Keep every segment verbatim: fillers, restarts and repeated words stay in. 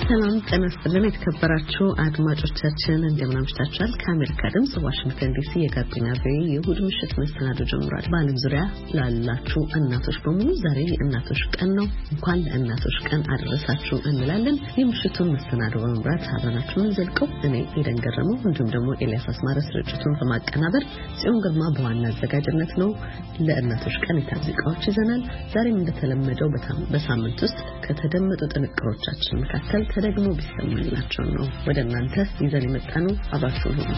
ሰላም ጤና ይስጥልን የተከበራችሁ አድማጮቻችን እንደምን አምሽታችኋል? ከአሜሪካ ድምጽ ዋሽንግተን ዲሲ የጋቢና ቪኦኤ የእሁድ ምሽት መሰናዶ ጀምሯል። በዓለም ዙሪያ ላላችሁ እናቶች በሙሉ ዛሬ የእናቶች ቀን ነው። እንኳን ለእናቶች ቀን አደረሳችሁ እንላለን። የምሽቱን መሰናዶ በመምራት አብረናችሁ እንዘልቀው እኔ ኤደን ገረመው እንዲሁም ደግሞ ኤልያስ አስማረ ስርጭቱን በማቀናበር ጽዮን ግርማ በዋና አዘጋጅነት ነው። ለእናቶች ቀን የታዚቃዎች ይዘናል። ዛሬም እንደተለመደው በሳምንት ውስጥ ከተደመጡ ጥንቅሮቻችን መካከል ተደግሞ ቢሰማላችሁ ነው ወደ እናንተ ይዘን የመጣነው። አባችሁ ሁኑ።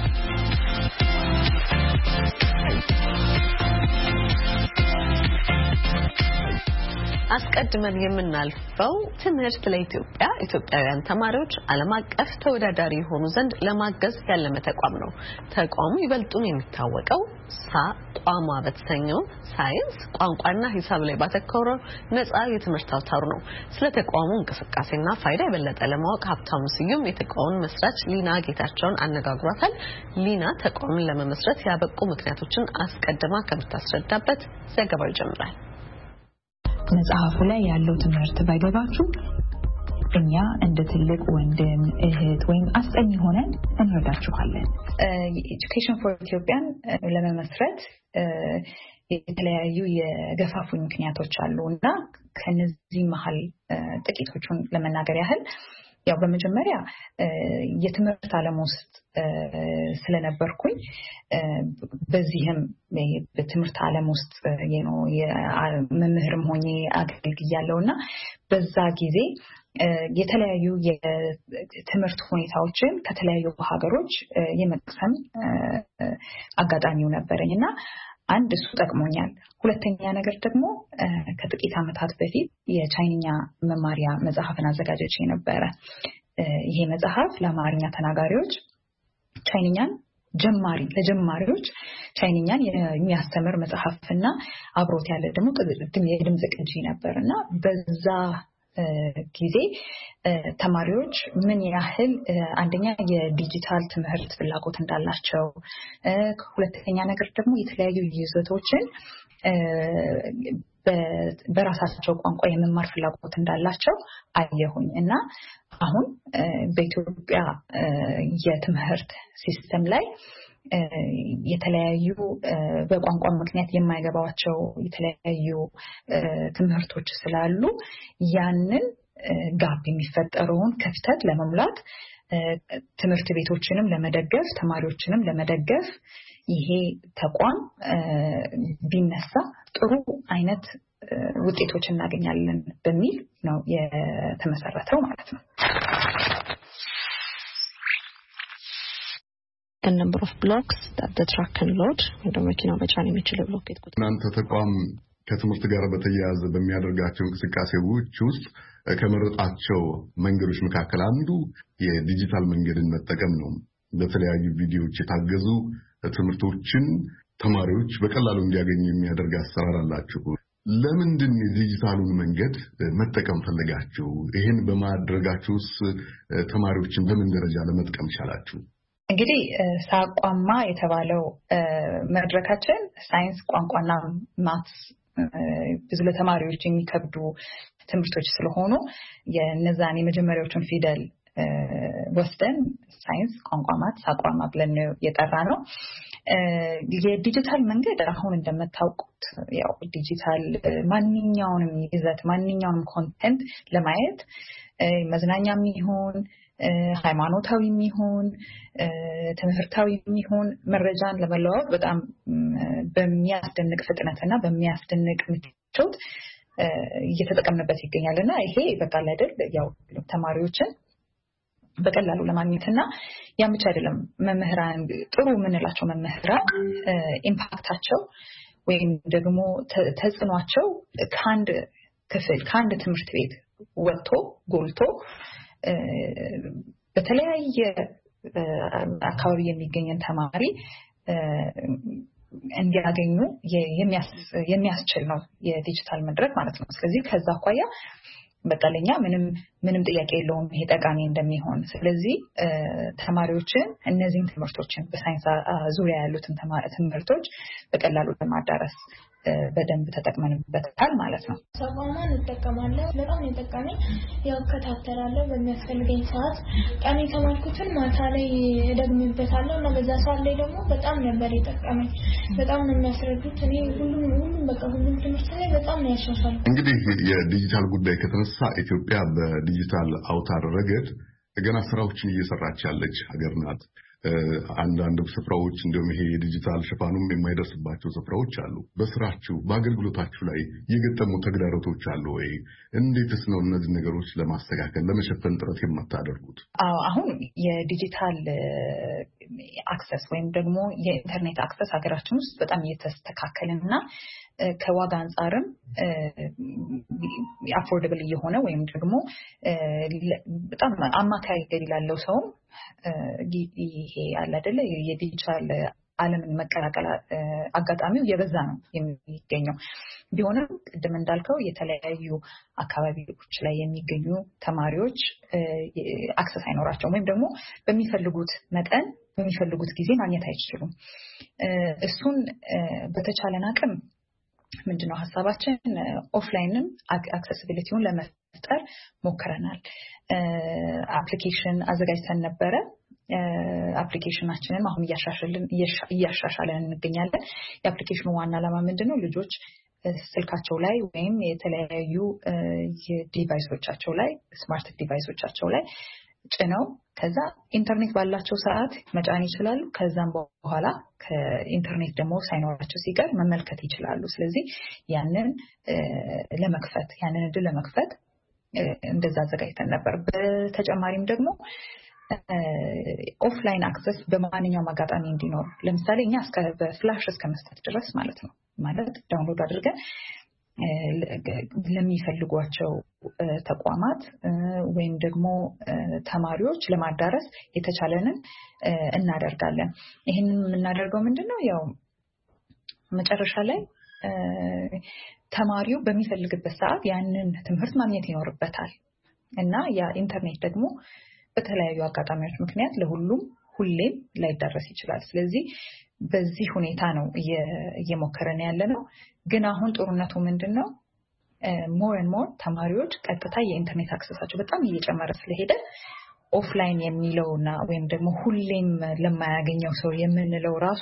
አስቀድመን የምናልፈው ትምህርት ለኢትዮጵያ ኢትዮጵያውያን ተማሪዎች ዓለም አቀፍ ተወዳዳሪ ሆኑ ዘንድ ለማገዝ ያለመ ተቋም ነው። ተቋሙ ይበልጡን የሚታወቀው ሳቋማ በተሰኘው ሳይንስ ቋንቋና ሂሳብ ላይ ባተኮረው ነፃ የትምህርት አውታሩ ነው። ስለ ተቋሙ እንቅስቃሴና ፋይዳ የበለጠ ለማወቅ ሀብታሙ ስዩም የተቋሙን መስራች ሊና ጌታቸውን አነጋግሯታል። ሊና ተቋሙን ለመመስረት ያበቁ ምክንያቶችን አስቀድማ ከምታስረዳበት ዘገባው ይጀምራል። መጽሐፉ ላይ ያለው ትምህርት ባይገባችሁ እኛ እንደ ትልቅ ወንድም እህት ወይም አስጠኝ ሆነን እንረዳችኋለን። ኤጁኬሽን ፎር ኢትዮጵያን ለመመስረት የተለያዩ የገፋፉኝ ምክንያቶች አሉና ከነዚህ መሃል ጥቂቶቹን ለመናገር ያህል ያው በመጀመሪያ የትምህርት ዓለም ውስጥ ስለነበርኩኝ በዚህም በትምህርት ዓለም ውስጥ የኖ የመምህርም ሆኜ አገልግያለሁና በዛ ጊዜ የተለያዩ የትምህርት ሁኔታዎችን ከተለያዩ ሀገሮች የመቅሰም አጋጣሚው ነበረኝና አንድ እሱ ጠቅሞኛል። ሁለተኛ ነገር ደግሞ ከጥቂት ዓመታት በፊት የቻይንኛ መማሪያ መጽሐፍን አዘጋጅቼ ነበር። ይሄ መጽሐፍ ለአማርኛ ተናጋሪዎች ቻይንኛን ጀማሪ ለጀማሪዎች ቻይንኛን የሚያስተምር መጽሐፍና አብሮት ያለ ደግሞ የድምጽ ቅጂ ነበርና በዛ ጊዜ ተማሪዎች ምን ያህል አንደኛ የዲጂታል ትምህርት ፍላጎት እንዳላቸው፣ ሁለተኛ ነገር ደግሞ የተለያዩ ይዘቶችን በራሳቸው ቋንቋ የመማር ፍላጎት እንዳላቸው አየሁኝ እና አሁን በኢትዮጵያ የትምህርት ሲስተም ላይ የተለያዩ በቋንቋ ምክንያት የማይገባቸው የተለያዩ ትምህርቶች ስላሉ ያንን ጋፕ የሚፈጠረውን ክፍተት ለመሙላት ትምህርት ቤቶችንም ለመደገፍ ተማሪዎችንም ለመደገፍ ይሄ ተቋም ቢነሳ ጥሩ አይነት ውጤቶች እናገኛለን በሚል ነው የተመሰረተው ማለት ነው። a number of blocks that the truck can load ወደ መኪናው መጫን የሚችል ብሎኬት ቁጥር እናንተ ተቋም ከትምህርት ጋር በተያያዘ በሚያደርጋቸው እንቅስቃሴዎች ውስጥ ከመረጣቸው መንገዶች መካከል አንዱ የዲጂታል መንገድን መጠቀም ነው። በተለያዩ ቪዲዮዎች የታገዙ ትምህርቶችን ተማሪዎች በቀላሉ እንዲያገኙ የሚያደርግ አሰራር አላችሁ። ለምንድን የዲጂታሉን መንገድ መጠቀም ፈለጋችሁ? ይሄን በማድረጋችሁስ ተማሪዎችን በምን ደረጃ ለመጥቀም ቻላችሁ? እንግዲህ ሳቋማ የተባለው መድረካችን ሳይንስ ቋንቋና ማትስ ብዙ ለተማሪዎች የሚከብዱ ትምህርቶች ስለሆኑ የነዛን የመጀመሪያዎቹን ፊደል ወስደን ሳይንስ ቋንቋ ማትስ ሳቋማ ብለን የጠራ ነው። የዲጂታል መንገድ አሁን እንደምታውቁት ያው ዲጂታል ማንኛውንም ይዘት ማንኛውንም ኮንቴንት ለማየት መዝናኛም ይሁን ሃይማኖታዊ የሚሆን ትምህርታዊ የሚሆን መረጃን ለመለዋወጥ በጣም በሚያስደንቅ ፍጥነትና በሚያስደንቅ ምቾት እየተጠቀምንበት ይገኛልና ይሄ በቃ አይደል ያው ተማሪዎችን በቀላሉ ለማግኘትና ያ ብቻ አይደለም መምህራን ጥሩ ምንላቸው መምህራን ኢምፓክታቸው ወይም ደግሞ ተጽዕኗቸው ከአንድ ክፍል ከአንድ ትምህርት ቤት ወጥቶ ጎልቶ በተለያየ አካባቢ የሚገኘን ተማሪ እንዲያገኙ የሚያስችል ነው የዲጂታል መድረክ ማለት ነው። ስለዚህ ከዛ አኳያ በቀለኛ ምንም ምንም ጥያቄ የለውም ይሄ ጠቃሚ እንደሚሆን። ስለዚህ ተማሪዎችን እነዚህን ትምህርቶችን በሳይንስ ዙሪያ ያሉትን ትምህርቶች በቀላሉ ለማዳረስ በደንብ ተጠቅመንበታል ማለት ነው። ተቋማን ተጠቅማለሁ በጣም የተጠቀመኝ ያው ከታተራለሁ በሚያስፈልገኝ ሰዓት ቀን የተማርኩትን ማታ ላይ ደግምበታለሁ እና በዛ ሰዓት ላይ ደግሞ በጣም ነበር የተጠቀመኝ በጣም ነው የሚያስረዱት እኔ ሁሉም ሁሉም በቃ ሁሉም ትምህርት ላይ በጣም ነው ያሻሻልኩት። እንግዲህ የዲጂታል ጉዳይ ከተነሳ ኢትዮጵያ በዲጂታል አውታር ረገድ ገና ስራዎችን እየሰራች ያለች ሀገር ናት። አንዳንድ ስፍራዎች እንደውም ይሄ ዲጂታል ሽፋኑም የማይደርስባቸው ስፍራዎች አሉ። በስራችሁ በአገልግሎታችሁ ላይ የገጠሙ ተግዳሮቶች አሉ ወይ? እንዴትስ ነው እነዚህ ነገሮች ለማስተካከል ለመሸፈን ጥረት የምታደርጉት? አዎ አሁን የዲጂታል አክሰስ ወይም ደግሞ የኢንተርኔት አክሰስ ሀገራችን ውስጥ በጣም እየተስተካከለና ከዋጋ አንፃርም አፎርደብል እየሆነ ወይም ደግሞ በጣም አማካይ ገቢ ላለው ሰው ይሄ አለ አይደለ የዲጂታል ዓለምን መቀላቀል አጋጣሚው የበዛ ነው የሚገኘው። ቢሆንም ቅድም እንዳልከው የተለያዩ አካባቢዎች ላይ የሚገኙ ተማሪዎች አክሰስ አይኖራቸውም ወይም ደግሞ በሚፈልጉት መጠን በሚፈልጉት ጊዜ ማግኘት አይችሉም። እሱን በተቻለን አቅም ምንድነው ሐሳባችን ኦፍላይንን አክሰሲቢሊቲውን ለመፍጠር ሞክረናል። አፕሊኬሽን አዘጋጅተን ነበረ። አፕሊኬሽናችንን አሁን እያሻሻልን እያሻሻለን እንገኛለን። የአፕሊኬሽኑ ዋና ዓላማ ምንድነው? ልጆች ስልካቸው ላይ ወይም የተለያዩ የዲቫይሶቻቸው ላይ ስማርት ዲቫይሶቻቸው ላይ ጭነው ከዛ ኢንተርኔት ባላቸው ሰዓት መጫን ይችላሉ። ከዛም በኋላ ከኢንተርኔት ደግሞ ሳይኖራቸው ሲቀር መመልከት ይችላሉ። ስለዚህ ያንን ለመክፈት ያንን እድል ለመክፈት እንደዛ አዘጋጅተን ነበር። በተጨማሪም ደግሞ ኦፍላይን አክሰስ በማንኛውም አጋጣሚ እንዲኖር ለምሳሌ እኛ እስከ በፍላሽ እስከ መስጠት ድረስ ማለት ነው ማለት ዳውንሎድ አድርገን ለሚፈልጓቸው ተቋማት ወይም ደግሞ ተማሪዎች ለማዳረስ የተቻለንን እናደርጋለን። ይሄንን የምናደርገው ምንድነው? ያው መጨረሻ ላይ ተማሪው በሚፈልግበት ሰዓት ያንን ትምህርት ማግኘት ይኖርበታል እና ያ ኢንተርኔት ደግሞ በተለያዩ አጋጣሚዎች ምክንያት ለሁሉም ሁሌም ላይዳረስ ይችላል። ስለዚህ በዚህ ሁኔታ ነው እየሞከረን ያለነው። ግን አሁን ጦርነቱ ምንድነው? ሞር ኤንድ ሞር ተማሪዎች ቀጥታ የኢንተርኔት አክሰሳቸው በጣም እየጨመረ ስለሄደ ኦፍላይን የሚለውና ወይም ደግሞ ሁሌም ለማያገኘው ሰው የምንለው ራሱ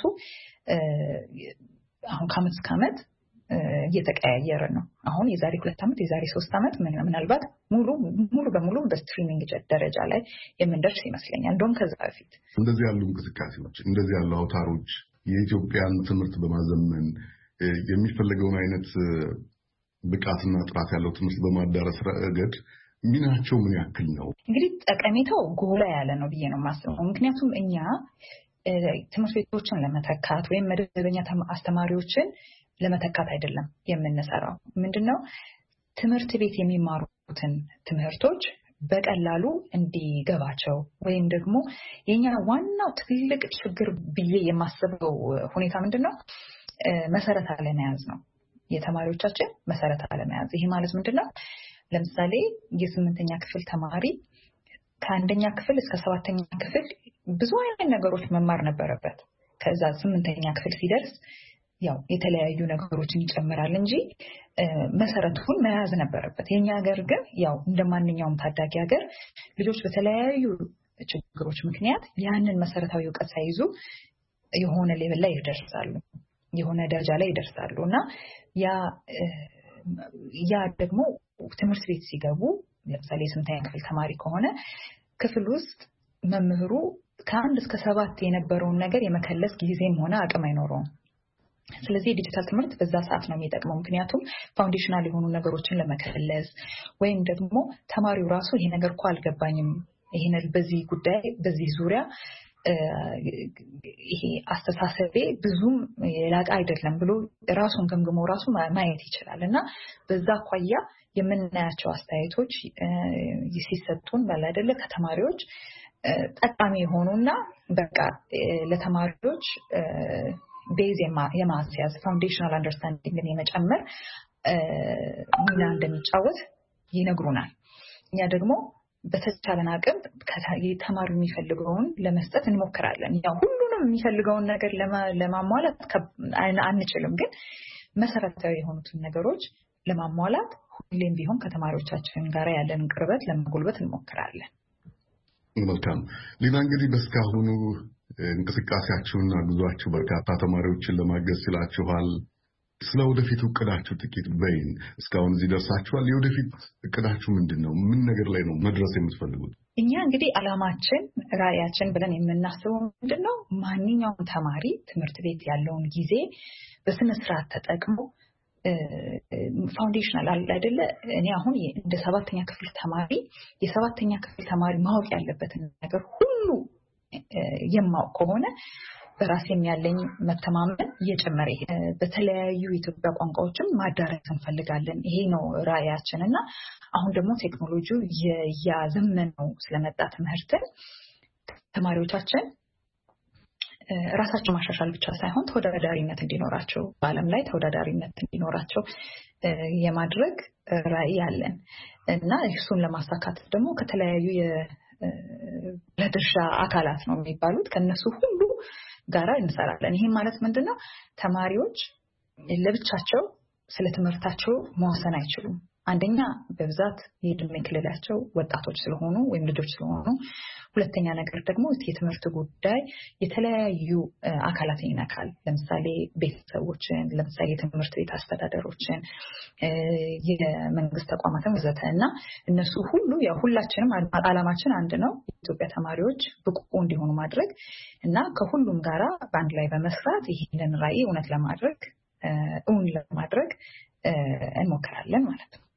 አሁን ከዓመት እስከ ዓመት እየተቀያየረ ነው። አሁን የዛሬ ሁለት ዓመት የዛሬ ሶስት ዓመት ምናልባት ሙሉ ሙሉ በሙሉ በስትሪሚንግ ደረጃ ላይ የምንደርስ ይመስለኛል። እንደውም ከዛ በፊት እንደዚህ ያሉ እንቅስቃሴዎች እንደዚህ ያሉ አውታሮች የኢትዮጵያን ትምህርት በማዘመን የሚፈልገውን አይነት ብቃትና ጥራት ያለው ትምህርት በማዳረስ ረገድ ሚናቸው ምን ያክል ነው? እንግዲህ ጠቀሜታው ጎላ ያለ ነው ብዬ ነው የማስበው። ምክንያቱም እኛ ትምህርት ቤቶችን ለመተካት ወይም መደበኛ አስተማሪዎችን ለመተካት አይደለም የምንሰራው። ምንድነው? ትምህርት ቤት የሚማሩትን ትምህርቶች በቀላሉ እንዲገባቸው ወይም ደግሞ የኛ ዋናው ትልቅ ችግር ብዬ የማስበው ሁኔታ ምንድነው? መሰረት አለመያዝ ነው። የተማሪዎቻችን መሰረት አለመያዝ። ይሄ ማለት ምንድነው? ለምሳሌ የስምንተኛ ክፍል ተማሪ ከአንደኛ ክፍል እስከ ሰባተኛ ክፍል ብዙ አይነት ነገሮች መማር ነበረበት። ከዛ ስምንተኛ ክፍል ሲደርስ ያው የተለያዩ ነገሮችን ይጨምራል እንጂ መሰረቱን መያዝ ነበረበት። የኛ ሀገር ግን ያው እንደማንኛውም ታዳጊ ሀገር ልጆች በተለያዩ ችግሮች ምክንያት ያንን መሰረታዊ ዕውቀት ሳይዙ የሆነ ሌቭል ላይ ይደርሳሉ፣ የሆነ ደረጃ ላይ ይደርሳሉ እና ያ ያ ደግሞ ትምህርት ቤት ሲገቡ ለምሳሌ የስምንተኛ ክፍል ተማሪ ከሆነ ክፍል ውስጥ መምህሩ ከአንድ እስከ ሰባት የነበረውን ነገር የመከለስ ጊዜም ሆነ አቅም አይኖረውም። ስለዚህ ዲጂታል ትምህርት በዛ ሰዓት ነው የሚጠቅመው። ምክንያቱም ፋውንዴሽናል የሆኑ ነገሮችን ለመከለስ ወይም ደግሞ ተማሪው ራሱ ይሄ ነገር እኮ አልገባኝም፣ ይሄን በዚህ ጉዳይ በዚህ ዙሪያ ይሄ አስተሳሰቤ ብዙም የላቀ አይደለም ብሎ ራሱን ገምግሞ ራሱ ማየት ይችላል እና በዛ አኳያ የምናያቸው አስተያየቶች ሲሰጡን ባለ አይደለ ከተማሪዎች ጠቃሚ የሆኑና በቃ ለተማሪዎች ቤዝ የማስያዝ ፋውንዴሽናል አንደርስታንዲንግን የመጨመር ሚና እንደሚጫወት ይነግሩናል። እኛ ደግሞ በተቻለን አቅም ተማሪው የሚፈልገውን ለመስጠት እንሞክራለን። ያው ሁሉንም የሚፈልገውን ነገር ለማሟላት አንችልም፣ ግን መሰረታዊ የሆኑትን ነገሮች ለማሟላት ሁሌም ቢሆን ከተማሪዎቻችን ጋር ያለን ቅርበት ለማጎልበት እንሞክራለን። መልካም ሊና እንግዲህ በስካሁኑ እንቅስቃሴያችሁና ጉዟችሁ በርካታ ተማሪዎችን ለማገዝ ችላችኋል። ስለ ወደፊት እቅዳችሁ ጥቂት በይን። እስካሁን እዚህ ደርሳችኋል። የወደፊት እቅዳችሁ ምንድነው? ምን ነገር ላይ ነው መድረስ የምትፈልጉት? እኛ እንግዲህ አላማችን ራዕያችን ብለን የምናስበው ምንድነው? ማንኛውም ተማሪ ትምህርት ቤት ያለውን ጊዜ በስነ ስርዓት ተጠቅሞ ፋውንዴሽናል አይደለ እኔ አሁን እንደ ሰባተኛ ክፍል ተማሪ የሰባተኛ ክፍል ተማሪ ማወቅ ያለበትን ነገር ሁሉ የማውቅ ከሆነ በራሴም ያለኝ መተማመን እየጨመረ በተለያዩ የኢትዮጵያ ቋንቋዎችም ማዳረስ እንፈልጋለን። ይሄ ነው ራዕያችንና አሁን ደግሞ ቴክኖሎጂው ያዘመነው ስለመጣ ትምህርትን ተማሪዎቻችን ራሳቸው ማሻሻል ብቻ ሳይሆን ተወዳዳሪነት እንዲኖራቸው በዓለም ላይ ተወዳዳሪነት እንዲኖራቸው የማድረግ ራዕይ አለን እና እሱን ለማሳካት ደግሞ ከተለያዩ የለድርሻ አካላት ነው የሚባሉት ከነሱ ሁሉ ጋራ እንሰራለን። ይሄ ማለት ምንድነው? ተማሪዎች ለብቻቸው ስለ ትምህርታቸው መወሰን አይችሉም። አንደኛ በብዛት የእድሜ ክልላቸው ወጣቶች ስለሆኑ ወይም ልጆች ስለሆኑ፣ ሁለተኛ ነገር ደግሞ የትምህርት ጉዳይ የተለያዩ አካላት ይነካል። ለምሳሌ ቤተሰቦችን፣ ለምሳሌ የትምህርት ቤት አስተዳደሮችን፣ የመንግስት ተቋማትን ወዘተ እና እነሱ ሁሉ ያው ሁላችንም አላማችን አንድ ነው፣ የኢትዮጵያ ተማሪዎች ብቁ እንዲሆኑ ማድረግ እና ከሁሉም ጋራ በአንድ ላይ በመስራት ይሄንን ራዕይ እውነት ለማድረግ እውን ለማድረግ እንሞክራለን ማለት ነው።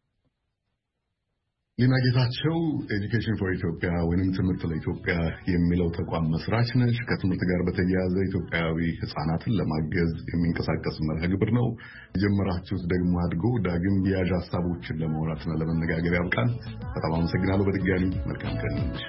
ሊና ጌታቸው ኤጁኬሽን ፎር ኢትዮጵያ ወይንም ትምህርት ለኢትዮጵያ የሚለው ተቋም መስራች ነሽ። ከትምህርት ጋር በተያያዘ ኢትዮጵያዊ ህፃናትን ለማገዝ የሚንቀሳቀስ መርሃ ግብር ነው። የጀመራችሁት ደግሞ አድጎ ዳግም የያዥ ሀሳቦችን ለማውራትና ለመነጋገር ያብቃን። በጣም አመሰግናለሁ። በድጋሚ መልካም ቀን ነሽ።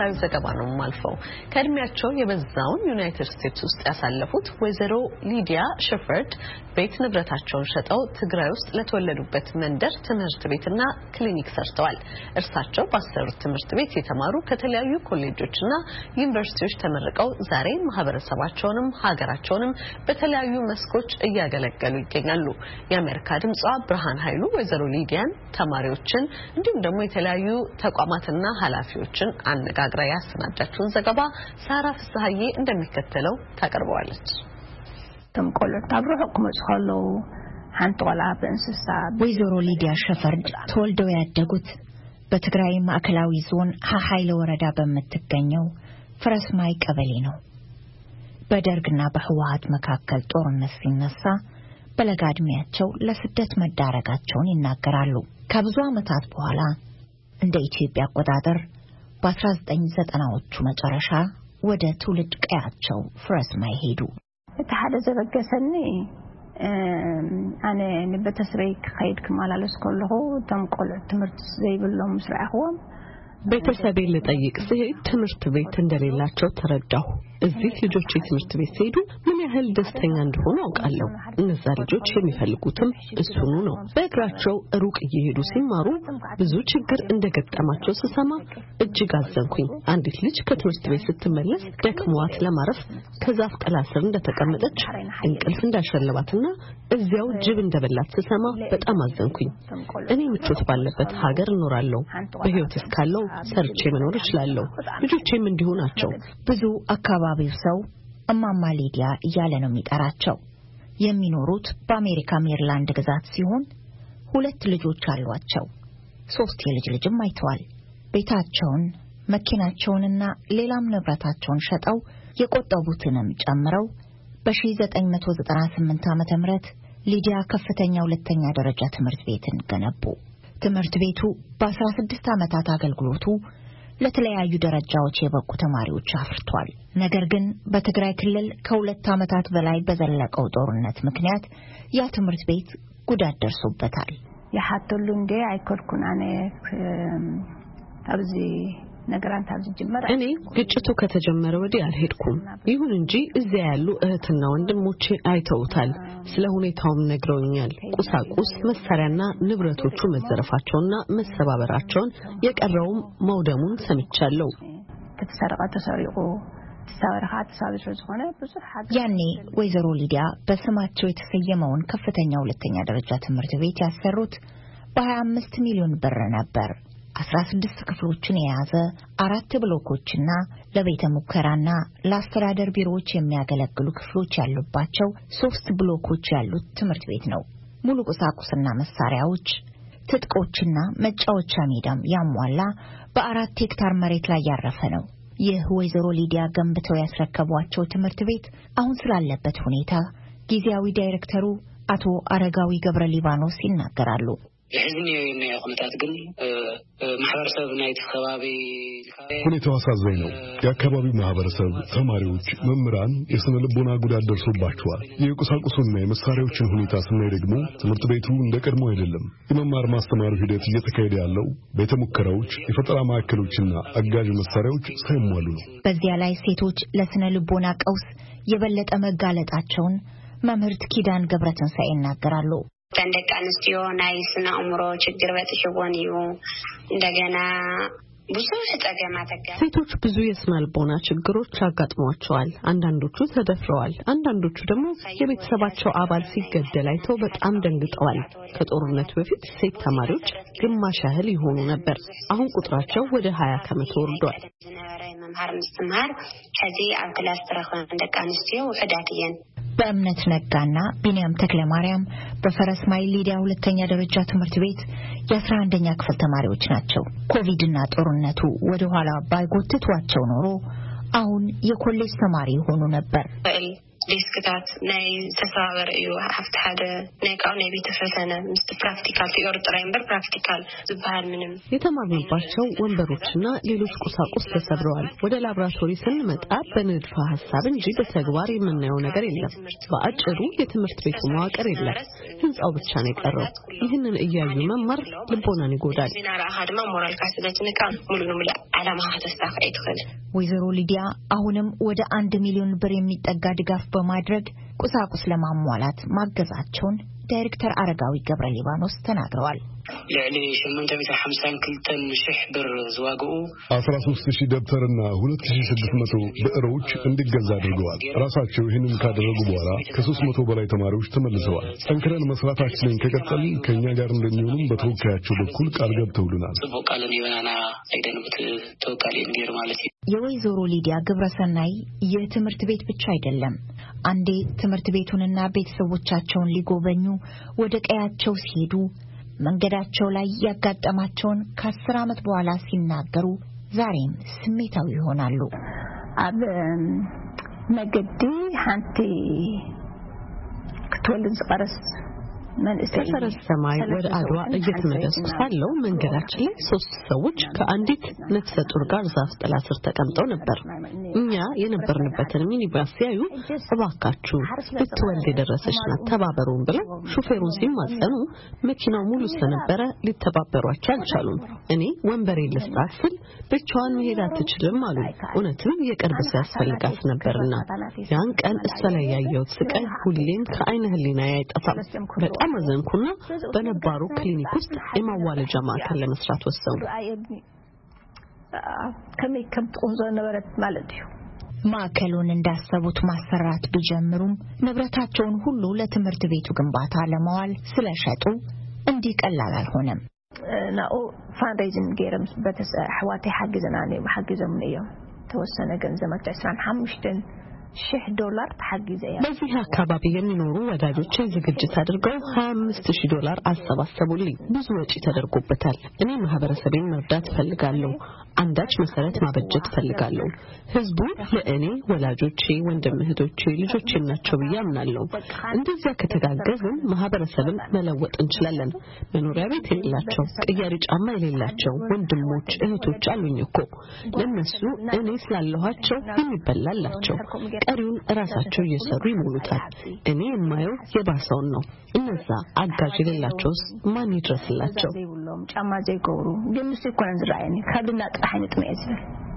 ተከታዩ ዘገባ ነው ማልፈው ከእድሜያቸው የበዛውን ዩናይትድ ስቴትስ ውስጥ ያሳለፉት ወይዘሮ ሊዲያ ሸፈርድ ቤት ንብረታቸውን ሸጠው ትግራይ ውስጥ ለተወለዱበት መንደር ትምህርት ቤትና ክሊኒክ ሰርተዋል። እርሳቸው ባሰሩት ትምህርት ቤት የተማሩ ከተለያዩ ኮሌጆችና ዩኒቨርሲቲዎች ተመርቀው ዛሬ ማህበረሰባቸውንም ሀገራቸውንም በተለያዩ መስኮች እያገለገሉ ይገኛሉ። የአሜሪካ ድምጿ ብርሃን ኃይሉ ወይዘሮ ሊዲያን ተማሪዎችን እንዲሁም ደግሞ የተለያዩ ተቋማትና ኃላፊዎችን አነጋግራ ያሰናዳችውን ዘገባ ሳራ ፍስሐዬ እንደሚከተለው ታቀርበዋለች። ተምቆለታ ብሩህ መጽሐለው አንቶላ በእንስሳ ወይዘሮ ሊዲያ ሸፈርድ ተወልደው ያደጉት በትግራይ ማዕከላዊ ዞን ሀኃይለ ወረዳ በመትገኘው ፍረስማይ ቀበሌ ነው። በደርግና በህወሓት መካከል ጦርነት ሲነሳ በለጋ ዕድሜያቸው ለስደት መዳረጋቸውን ይናገራሉ። ከብዙ ዓመታት በኋላ እንደ ኢትዮጵያ አቆጣጠር በ1990ዎቹ መጨረሻ ወደ ትውልድ ቀያቸው ፍረስማይ ሄዱ። ተሐደ ዘበገሰኒ አነ ንበተስረይ ከይድ ከማላለስ ከለሆ ተምቆል ትምህርት ዘይብሎም ስራሕዎም ቤተሰቤን ልጠይቅ ሲሄድ ትምህርት ቤት እንደሌላቸው ተረዳሁ። እዚህ ልጆች ትምህርት ቤት ሲሄዱ ምን ያህል ደስተኛ እንደሆኑ አውቃለሁ። እነዛ ልጆች የሚፈልጉትም እሱኑ ነው። በእግራቸው ሩቅ እየሄዱ ሲማሩ ብዙ ችግር እንደገጠማቸው ስሰማ እጅግ አዘንኩኝ። አንዲት ልጅ ከትምህርት ቤት ስትመለስ ደክሟት ለማረፍ ከዛፍ ጥላ ስር እንደተቀመጠች እንቅልፍ እንዳሸለባትና እዚያው ጅብ እንደበላት ስሰማ በጣም አዘንኩኝ። እኔ ምቾት ባለበት ሀገር እኖራለሁ። በህይወት እስካለሁ ሰርቼ መኖር እችላለሁ። ልጆቼም እንዲሁ ናቸው። ብዙ አካባቢው ሰው እማማ ሊዲያ እያለ ነው የሚጠራቸው። የሚኖሩት በአሜሪካ ሜሪላንድ ግዛት ሲሆን ሁለት ልጆች አሏቸው። ሶስት የልጅ ልጅም አይተዋል። ቤታቸውን፣ መኪናቸውንና ሌላም ንብረታቸውን ሸጠው የቆጠቡትንም ጨምረው በ1998 ዓመተ ምህረት ሊዲያ ከፍተኛ ሁለተኛ ደረጃ ትምህርት ቤትን ገነቡ። ትምህርት ቤቱ በ16 ዓመታት አገልግሎቱ ለተለያዩ ደረጃዎች የበቁ ተማሪዎች አፍርቷል። ነገር ግን በትግራይ ክልል ከሁለት ዓመታት በላይ በዘለቀው ጦርነት ምክንያት ያ ትምህርት ቤት ጉዳት ደርሶበታል። ያሐተሉ እንደ አይኮልኩናኔ አብዚ ነገራን ታብዚ ጀመረ። እኔ ግጭቱ ከተጀመረ ወዲህ አልሄድኩም። ይሁን እንጂ እዚያ ያሉ እህትና ወንድሞቼ አይተውታል። ስለ ሁኔታውም ነግረውኛል። ቁሳቁስ መሳሪያና ንብረቶቹ መዘረፋቸውና መሰባበራቸውን የቀረውም መውደሙን ሰምቻለሁ። ከተሰረቀ ተሰሪቁ ተሳወረሃት ሳብሽ ሆነ ብዙ ሀገር ያኔ ወይዘሮ ሊዲያ በስማቸው የተሰየመውን ከፍተኛ ሁለተኛ ደረጃ ትምህርት ቤት ያሰሩት በ25 ሚሊዮን ብር ነበር። አስራ ስድስት ክፍሎችን የያዘ አራት ብሎኮችና ለቤተ ሙከራና ለአስተዳደር ቢሮዎች የሚያገለግሉ ክፍሎች ያሉባቸው ሶስት ብሎኮች ያሉት ትምህርት ቤት ነው። ሙሉ ቁሳቁስና መሳሪያዎች፣ ትጥቆችና መጫወቻ ሜዳም ያሟላ በአራት ሄክታር መሬት ላይ ያረፈ ነው። ይህ ወይዘሮ ሊዲያ ገንብተው ያስረከቧቸው ትምህርት ቤት አሁን ስላለበት ሁኔታ ጊዜያዊ ዳይሬክተሩ አቶ አረጋዊ ገብረ ሊባኖስ ይናገራሉ። ለህዝብ ነው ሁኔታት ግን ማህበረሰብ ናይ ተኸባቢ ሁኔታው አሳዛኝ ነው። የአካባቢው ማህበረሰብ፣ ተማሪዎች፣ መምህራን የስነ ልቦና ጉዳት ደርሶባቸዋል። የቁሳቁሱና የመሳሪያዎችን ሁኔታ ስናይ ደግሞ ትምህርት ቤቱ እንደ ቀድሞ አይደለም። የመማር ማስተማሩ ሂደት እየተካሄደ ያለው ቤተ ሙከራዎች፣ የፈጠራ ማዕከሎችና አጋዥ መሳሪያዎች ሳይሟሉ ነው። በዚያ ላይ ሴቶች ለስነ ልቦና ቀውስ የበለጠ መጋለጣቸውን መምህርት ኪዳን ገብረትንሳኤ ይናገራሉ። ተንደቅ አንስቲዮ ናይ ስነ አእምሮ ችግር በጥሽጎን እዩ እንደገና ብዙ ተጠገማ ተጋ ሴቶች ብዙ የስነ ልቦና ችግሮች አጋጥሟቸዋል። አንዳንዶቹ ተደፍረዋል። አንዳንዶቹ ደግሞ የቤተሰባቸው አባል ሲገደል አይተው በጣም ደንግጠዋል። ከጦርነቱ በፊት ሴት ተማሪዎች ግማሽ ያህል ይሆኑ ነበር። አሁን ቁጥራቸው ወደ ሀያ ከመቶ ወርዷል። መማር ምስተማር ከዚህ አብ ክላስ ተረኸን ተንደቅ አንስቲዮ ወዳትየን በእምነት ነጋና ቢኒያም ተክለማርያም በፈረስማይ ሊዲያ ሁለተኛ ደረጃ ትምህርት ቤት የአስራ አንደኛ ክፍል ተማሪዎች ናቸው። ኮቪድና ጦርነቱ ወደ ኋላ ባይጎትቷቸው ኖሮ አሁን የኮሌጅ ተማሪ ሆኑ ነበር። ዲስክታት ናይ ተሳበር እዩ ሓፍት ሓደ ናይ ቃው ናይ ቤተ ፈተነ ምስት ፕራክቲካል ቲዮሪ ጥራይምበር ፕራክቲካል ዝባል ምንም የተማርንባቸው ወንበሮችና ሌሎች ቁሳቁስ ተሰብረዋል። ወደ ላብራቶሪ ስንመጣ በንድፈ ሐሳብ እንጂ በተግባር የምናየው ነገር የለም። በአጭሩ የትምህርት ቤቱ መዋቅር የለም። ህንጻው ብቻ ነው የቀረው። ይህንን እያዩ መማር ልቦናን ይጎዳል። ዚናራ አድማ ሞራል ካስለችንካ ሙሉ ሙሉ ዓላማ ተስተካክለ ይተኸል ወይዘሮ ሊዲያ አሁንም ወደ አንድ ሚሊዮን ብር የሚጠጋ ድጋፍ በማድረግ ቁሳቁስ ለማሟላት ማገዛቸውን ዳይሬክተር አረጋዊ ገብረ ሊባኖስ ተናግረዋል። ለሊ ስምንት መቶ ሃምሳ ሁለት ሺህ ብር ዝዋግኡ አስራ ሦስት ሺህ ደብተርና ሁለት ሺህ ስድስት መቶ ብዕሮች እንዲገዛ አድርገዋል። ራሳቸው ይህንን ካደረጉ በኋላ ከሦስት መቶ በላይ ተማሪዎች ተመልሰዋል። ጠንክረን መስራታችንን ከቀጠልን ከኛ ጋር እንደሚሆኑም በተወካያቸው በኩል ቃል ገብተውልናል። ጽፎቃለን ይበናና አይደንብት ተወካይ እንዲር ማለት የወይዘሮ ሊዲያ ግብረሰናይ የትምህርት ቤት ብቻ አይደለም። አንዴ ትምህርት ቤቱንና ቤተሰቦቻቸውን ሊጎበኙ ወደ ቀያቸው ሲሄዱ መንገዳቸው ላይ ያጋጠማቸውን ከአስር ዓመት በኋላ ሲናገሩ ዛሬም ስሜታዊ ይሆናሉ። አብ መገዲ ሃንቲ ክትወልድ ዝቀረስ ከሰረዝ ሰማይ ወደ አድዋ እየተመለስኩ ሳለው መንገዳችን ላይ ሶስት ሰዎች ከአንዲት ነፍሰ ጡር ጋር ዛፍ ጥላ ስር ተቀምጠው ነበር። እኛ የነበርንበትን ሚኒባስ ሲያዩ እባካችሁ ልትወልድ የደረሰች ናት ተባበሩን ብለው ሹፌሩን ሲማጸኑ መኪናው ሙሉ ስለነበረ ሊተባበሯቸው አልቻሉም። እኔ ወንበሬ ልስጣት ስል ብቻዋን መሄድ አትችልም አሉ። እውነትም የቅርብ ሰው ያስፈልጋት ነበርና ያን ቀን እሷ ላይ ያየሁት ስቃይ ሁሌም ከዓይነ ህሊናዬ አይጠፋም። በጣም አዘንኩና በነባሩ ክሊኒክ ውስጥ የማዋለጃ ማዕከል ለመስራት ወሰንኩ። ከመከም ተቆንዞ ነበረት ማለት ነው። ማዕከሉን እንዳሰቡት ማሰራት ቢጀምሩም ንብረታቸውን ሁሉ ለትምህርት ቤቱ ግንባታ ለማዋል ስለሸጡ እንዲህ ቀላል አልሆነም። ናኦ ፋንድሬዚንግ ገረም በተሰ አህዋቴ ሐግዘና ነው ሐግዘም ነው ተወሰነ ገንዘብ አስራ አምስት ሺህ ዶላር ተሐግዘያ በዚህ አካባቢ የሚኖሩ ወዳጆች ዝግጅት አድርገው ሃያ አምስት ሺህ ዶላር አሰባሰቡልኝ። ብዙ ወጪ ተደርጎበታል። እኔ ማህበረሰቤን መርዳት ፈልጋለሁ። አንዳች መሰረት ማበጀት ፈልጋለሁ። ህዝቡ ለእኔ ወላጆቼ፣ ወንድም እህቶቼ፣ ልጆቼ ናቸው ብዬ አምናለሁ። እንደዚያ ከተጋገዝን ማህበረሰብን መለወጥ እንችላለን። መኖሪያ ቤት የሌላቸው፣ ቅያሪ ጫማ የሌላቸው ወንድሞች እህቶች አሉኝ እኮ። ለነሱ እኔ ስላለኋቸው የሚበላላቸው ቀሪውን ራሳቸው እየሰሩ ይሞሉታል። እኔ የማየው የባሰውን ነው። እነዛ አጋዥ የሌላቸውስ ማን ይድረስላቸው? ጫማ ዘይጎሩ ግን ሲኮን ዝራይኒ ከብና ጣህነት ነው።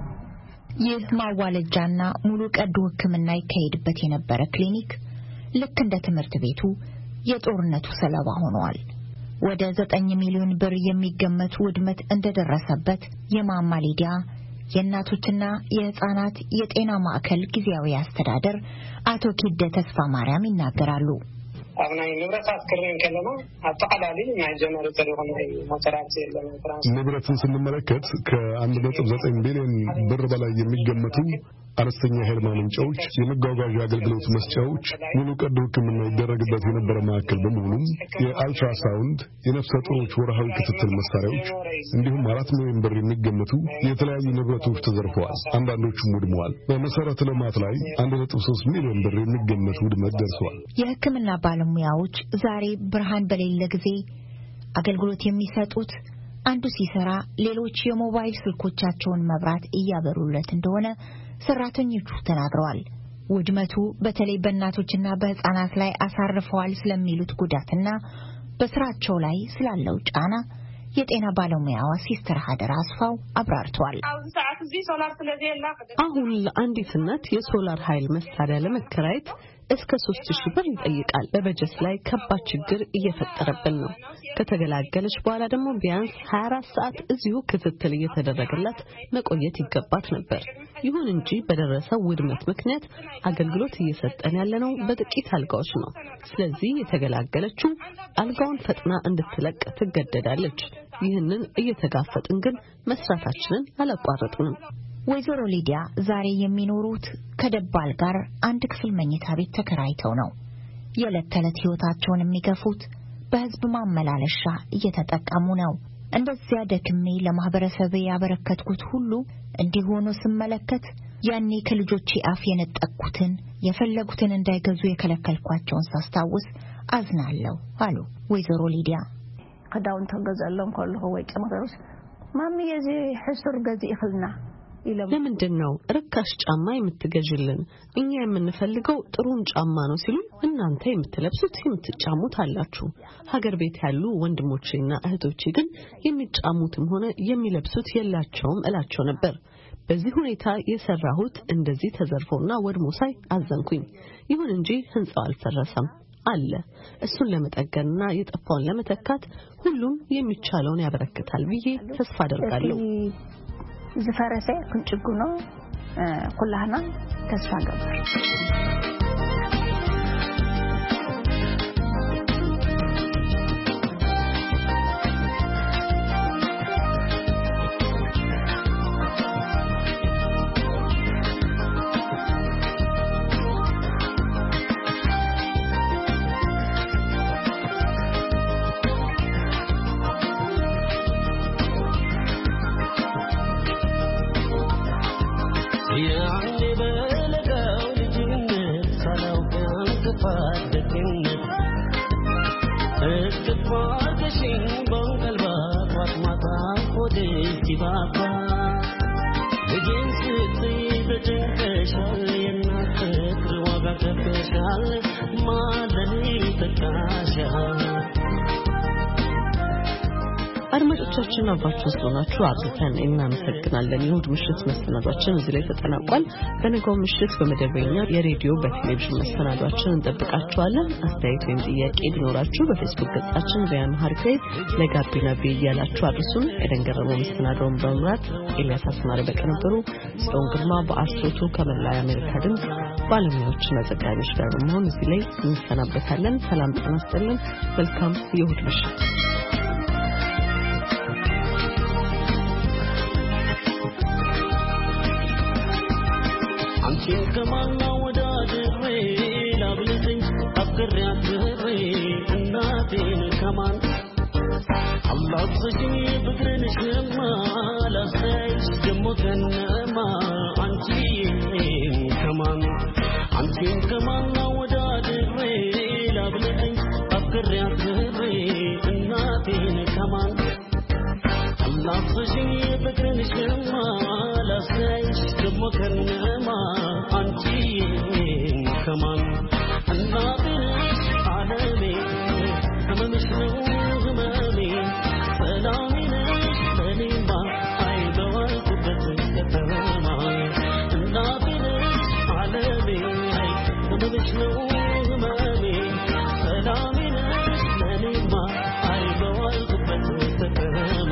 ይህ ማዋለጃና ሙሉ ቀዶ ሕክምና ይካሄድበት የነበረ ክሊኒክ ልክ እንደ ትምህርት ቤቱ የጦርነቱ ሰለባ ሆኗል። ወደ ዘጠኝ ሚሊዮን ብር የሚገመት ውድመት እንደደረሰበት የማማ ሊዲያ የእናቶችና የህፃናት የጤና ማዕከል ጊዜያዊ አስተዳደር አቶ ኪደ ተስፋ ማርያም ይናገራሉ። አብናይ ንብረታት ክሬን ከለማ አጠቃላይ ናይ ጀነሬተር የሆነ ሞተራት የለም። ንብረትን ስንመለከት ከአንድ ነጥብ ዘጠኝ ቢሊዮን ብር በላይ የሚገመቱ አነስተኛ ኃይል ማመንጫዎች፣ የመጓጓዣ አገልግሎት መስጫዎች፣ ሙሉ ቀዶ ሕክምና ይደረግበት የነበረ ማዕከል በመሆኑም የአልትራሳውንድ፣ የነፍሰ ጡሮች ወርሃዊ ክትትል መሳሪያዎች እንዲሁም አራት ሚሊዮን ብር የሚገመቱ የተለያዩ ንብረቶች ተዘርፈዋል። አንዳንዶቹም ወድመዋል። በመሰረተ ልማት ላይ አንድ ነጥብ ሶስት ሚሊዮን ብር የሚገመት ውድመት ደርሷል። የሕክምና ባለሙያዎች ዛሬ ብርሃን በሌለ ጊዜ አገልግሎት የሚሰጡት አንዱ ሲሰራ ሌሎች የሞባይል ስልኮቻቸውን መብራት እያበሩለት እንደሆነ ሰራተኞቹ ተናግረዋል። ውድመቱ በተለይ በእናቶችና በህፃናት ላይ አሳርፈዋል ስለሚሉት ጉዳትና በስራቸው ላይ ስላለው ጫና የጤና ባለሙያዋ ሲስተር ሀደር አስፋው አብራርተዋል። አሁን ለአንዲት እናት የሶላር ኃይል መሳሪያ ለመከራየት እስከ ሶስት ሺህ ብር ይጠይቃል። በበጀት ላይ ከባድ ችግር እየፈጠረብን ነው። ከተገላገለች በኋላ ደግሞ ቢያንስ ሃያ አራት ሰዓት እዚሁ ክትትል እየተደረገላት መቆየት ይገባት ነበር። ይሁን እንጂ በደረሰው ውድመት ምክንያት አገልግሎት እየሰጠን ያለነው በጥቂት አልጋዎች ነው። ስለዚህ የተገላገለችው አልጋውን ፈጥና እንድትለቅ ትገደዳለች። ይህንን እየተጋፈጥን ግን መስራታችንን አላቋረጥንም። ወይዘሮ ሊዲያ ዛሬ የሚኖሩት ከደባል ጋር አንድ ክፍል መኝታ ቤት ተከራይተው ነው። የዕለት ተዕለት ህይወታቸውን የሚገፉት በህዝብ ማመላለሻ እየተጠቀሙ ነው። እንደዚያ ደክሜ ለማህበረሰብ ያበረከትኩት ሁሉ እንዲህ ሆኖ ስመለከት ያኔ ከልጆቼ አፍ የነጠቅኩትን የፈለጉትን እንዳይገዙ የከለከልኳቸውን ሳስታውስ አዝናለሁ አሉ ወይዘሮ ሊዲያ። ከዳውን ተገዛለም ከልሆ ወይ ጨምረውስ ማሚ የዚህ ሕሱር ገዚ ይخلና ለምንድን ነው ርካሽ ጫማ የምትገዥልን? እኛ የምንፈልገው ጥሩን ጫማ ነው ሲሉ እናንተ የምትለብሱት የምትጫሙት አላችሁ። ሀገር ቤት ያሉ ወንድሞቼና እህቶቼ ግን የሚጫሙትም ሆነ የሚለብሱት የላቸውም እላቸው ነበር። በዚህ ሁኔታ የሰራሁት እንደዚህ ተዘርፎና ወድሞ ሳይ አዘንኩኝ። ይሁን እንጂ ህንጻው አልፈረሰም አለ። እሱን ለመጠገንና የጠፋውን ለመተካት ሁሉም የሚቻለውን ያበረክታል ብዬ ተስፋ አደርጋለሁ። ዝፈረሰ ክንጭጉኖ ኩላህና ተስፋ ገበር አድማጮቻችን አብራችሁን ስለሆናችሁ አብዝተን እናመሰግናለን። የእሁድ ምሽት መሰናዷችን እዚህ ላይ ተጠናቋል። በነገው ምሽት በመደበኛ የሬዲዮ በቴሌቪዥን መሰናዷችን እንጠብቃችኋለን። አስተያየት ወይም ጥያቄ ቢኖራችሁ በፌስቡክ ገጻችን በያምሃርኬ ለጋቢና ቪ ያላችሁ አድርሱን። የደንገረመው መሰናዶውን በመምራት ኤልያስ አስማረ በቀነበሩ ጽዮን ግርማ በአስቶቱ ከመላው የአሜሪካ ድምፅ ባለሙያዎችና ዘጋቢዎች ጋር በመሆን እዚህ ላይ እንሰናበታለን። ሰላም ጤና ይስጥልን። መልካም የእሁድ ምሽት። ከማና ወዳድሬ ላብልኝ አፍቅሬያት ብሬ እናቴን ከማን አላብሰሽኝ ፍቅርን ሽማ ላሳይሽ ደሞ ከነማ አንቺን ከማን አንቺን ከማና ወዳድሬ ላብልኝ አፍቅሬያት ብሬ እናቴን ከማን አላብሰሽኝ ፍቅርን ሽማ ላሳይሽ ደሞ ከነማ አንቺን ከማን እናትሽ ዓለሜ ህመምሽ ነው ህመሜ ሰላሜ ነሽ ለኔማ አይበዋልኩበት ከተማ እናትሽ ዓለሜ ህመምሽ ነው ህመሜ ሰላሜ ነሽ ለኔማ አይበዋልኩበት ከተማ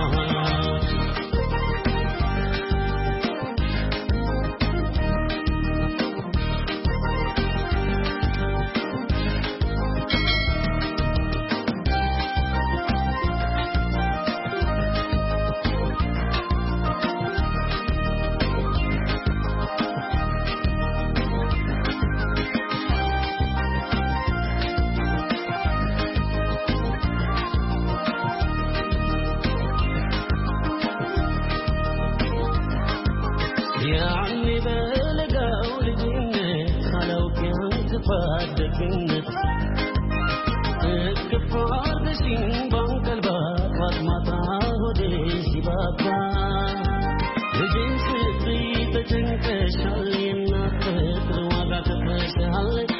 يعني بلقاو لجنة خلو كان كفادكنت كفار دشين بانك الباب ما تعودي شبابا لجن سيدي تجنك شالي الناس تروى تكشال